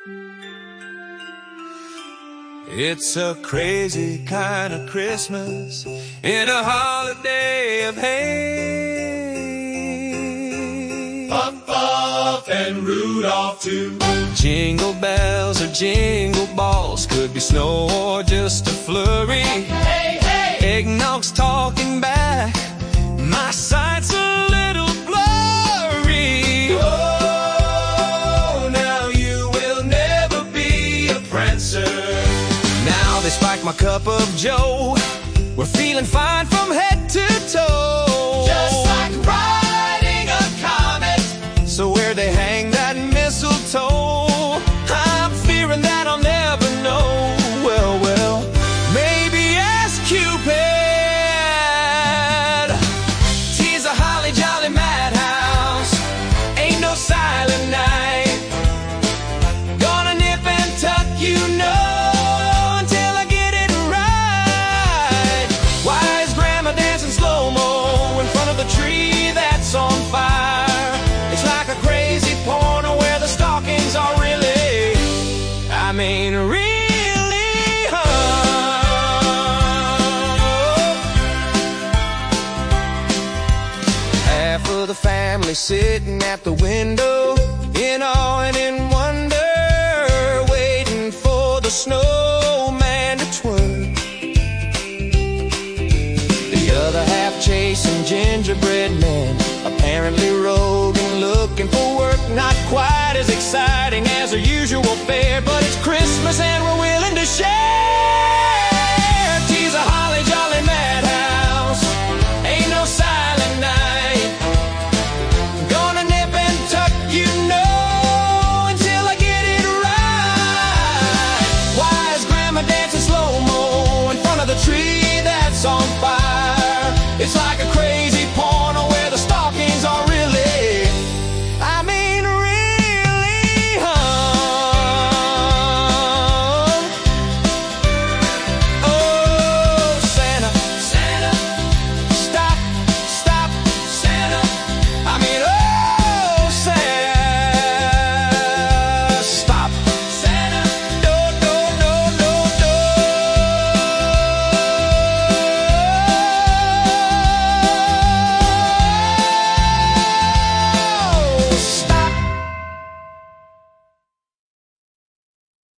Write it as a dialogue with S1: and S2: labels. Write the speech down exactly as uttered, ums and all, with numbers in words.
S1: It's a crazy kind of Christmas in a holiday of hay.
S2: Puff, Puff, and Rudolph too.
S1: Jingle bells or jingle balls, could be snow or just a flurry.
S2: Hey, hey!
S1: Eggnog's talking back, my sight's a little blurry. Oh, now you will never be a prancer. Now they spike my cup of joe, we're feeling fine from head to toe.
S2: Just like riding a comet.
S1: So where they hang that mistletoe, I'm fearing that I'll never know. Well, well, maybe ask Cupid. Tease a holly jolly madhouse, ain't no silent night. Gonna nip and tuck, you know, until I get it right. Why is Grandma dancing slow-mo in front of the tree that's on fire? It's like a crazy porno where the stockings are really, I mean really hung. Half of the family sitting at the window in awe and in wonder, waiting for the snowman to twirl. The other half chasing gingerbread men, apparently rogue and looking for work. Not quite as exciting as their usual fare, but it's Christmas and we're